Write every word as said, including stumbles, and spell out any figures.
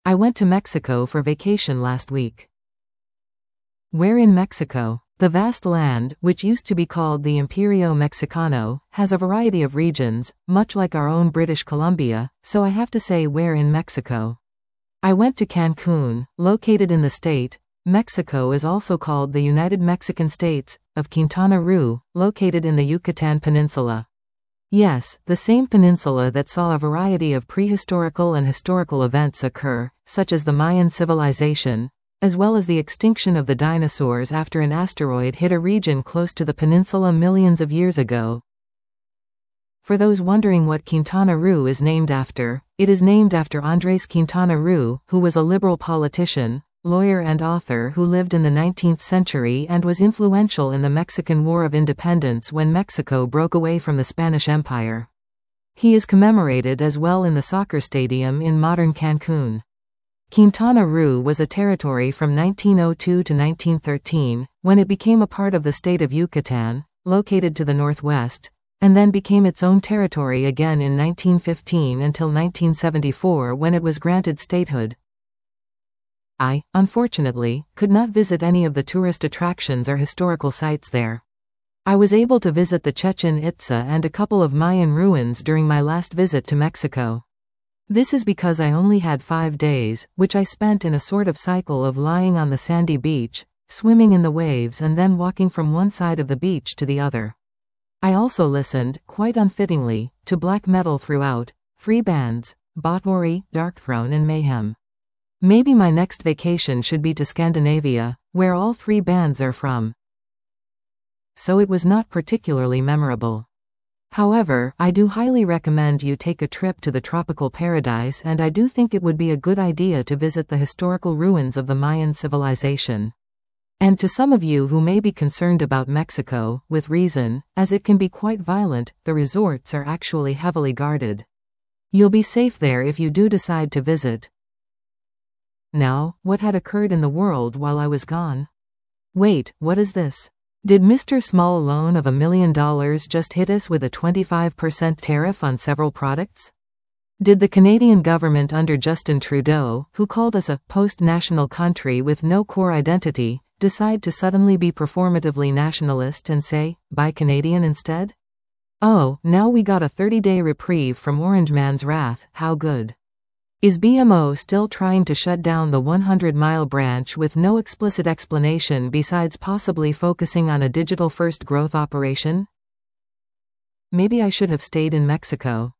I went to Mexico for vacation last week. Where in Mexico? The vast land, which used to be called the Imperio Mexicano, has a variety of regions, much like our own British Columbia, so I have to say where in Mexico. I went to Cancun, located in the state. Mexico is also called the United Mexican States, of Quintana Roo, located in the Yucatan Peninsula. Yes, the same peninsula that saw a variety of prehistorical and historical events occur, such as the Mayan civilization, as well as the extinction of the dinosaurs after an asteroid hit a region close to the peninsula millions of years ago. For those wondering what Quintana Roo is named after, it is named after Andrés Quintana Roo, who was a liberal politician, lawyer and author who lived in the nineteenth century and was influential in the Mexican War of Independence when Mexico broke away from the Spanish Empire. He is commemorated as well in the soccer stadium in modern Cancun. Quintana Roo was a territory from nineteen oh two to nineteen thirteen, when it became a part of the state of Yucatan, located to the northwest, and then became its own territory again in nineteen fifteen until nineteen seventy-four when it was granted statehood. I, unfortunately, could not visit any of the tourist attractions or historical sites there. I was able to visit the Chichén Itzá and a couple of Mayan ruins during my last visit to Mexico. This is because I only had five days, which I spent in a sort of cycle of lying on the sandy beach, swimming in the waves and then walking from one side of the beach to the other. I also listened, quite unfittingly, to black metal throughout, free bands, Botworry, Darkthrone and Mayhem. Maybe my next vacation should be to Scandinavia, where all three bands are from. So it was not particularly memorable. However, I do highly recommend you take a trip to the tropical paradise, and I do think it would be a good idea to visit the historical ruins of the Mayan civilization. And to some of you who may be concerned about Mexico, with reason, as it can be quite violent, the resorts are actually heavily guarded. You'll be safe there if you do decide to visit. Now, what had occurred in the world while I was gone? Wait, what is this? Did Mister Small loan of a million dollars just hit us with a twenty-five percent tariff on several products? Did the Canadian government under Justin Trudeau, who called us a post-national country with no core identity, decide to suddenly be performatively nationalist and say, buy Canadian instead? Oh, now we got a thirty-day reprieve from Orange Man's wrath, how good. Is B M O still trying to shut down the one hundred mile branch with no explicit explanation besides possibly focusing on a digital-first growth operation? Maybe I should have stayed in Mexico.